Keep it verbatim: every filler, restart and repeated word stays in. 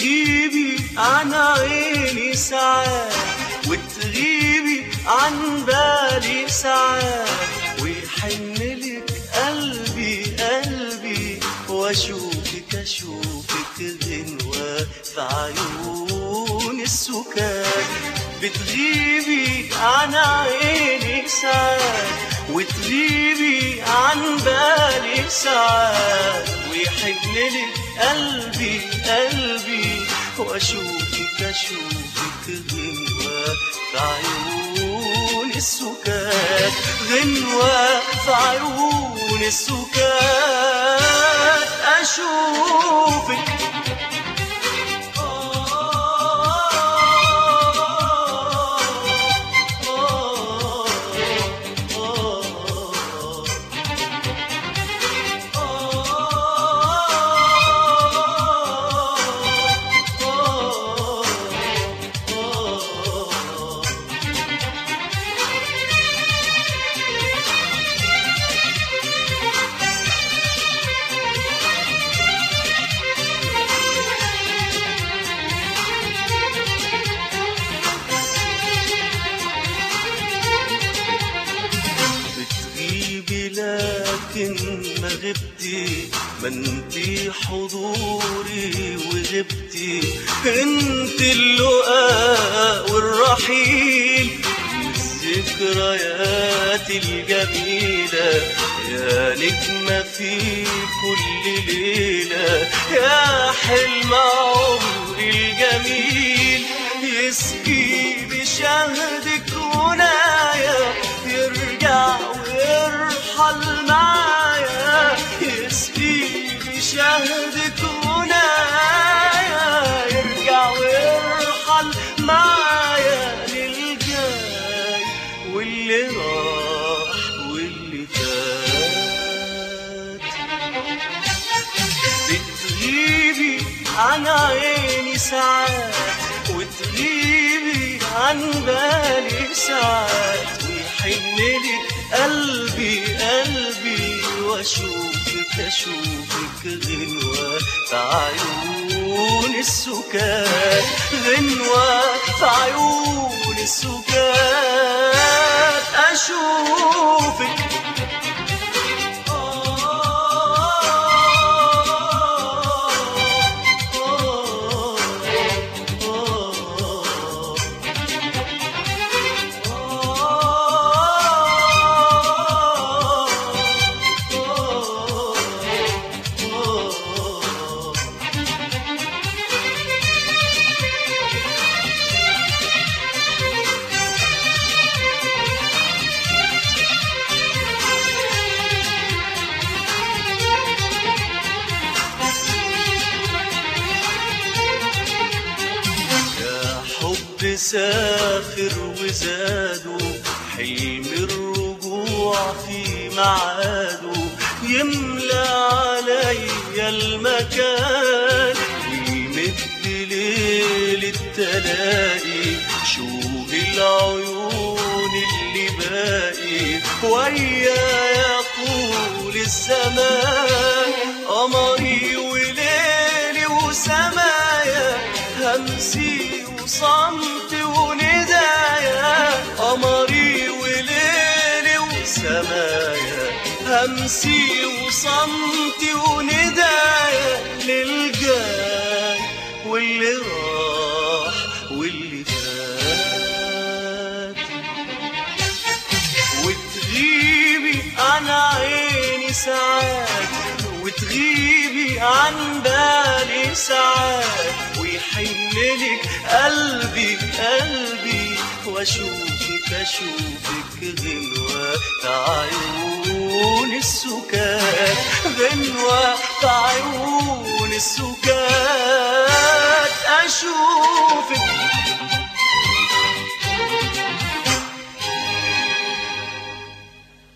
بتغيبي عن عيني ساعات وتغيبي عن بالي ساعات ويحنلك قلبي قلبي واشوفك اشوفك غنوة في عيون السكات. بتغيبي عن عيني ساعات وتغيبي عن بالي ساعات ويحنلك قلبي قلبي واشوفك اشوفك غنوة في عيون السكات غنوة في عيون السكات اشوفك. لكن ما غبتي ما انتي حضوري وغبتي انت اللقاء والرحيل والذكريات الجميلة يا نجمة في كل ليلة يا حلم عمري الجميل يسقي بشهدك ونايا يرجع ويرحل معايا يسقي بشهدك ونايا يرجع ويرحل معايا للجاي واللي راح واللي فات. بتغيبي عن عيني ساعات وتغيبي عن بالي ساعات ويحنلك قلبي قلبي واشوفك اشوفك غنوة في عيون السكات غنوة في عيون السكات اشوفك. سافر وزادوا حلم الرجوع في معاده يملى عليا المكان ويمد ليل التلاقي شوق العيون اللي باقي ويايا طول الزمان قمري وليلي وسمايا همسي وصمتي وندايا قمري وليلي وسمايا همسي وصمتي وندايا للجاي واللي راح واللي فات. وتغيبي عن عيني ساعات وتغيبي عن بالي ساعات ويحنلك قلبي قلبي واشوفك اشوفك غنوة في عيون السكات غنوة في عيون السكات اشوفك.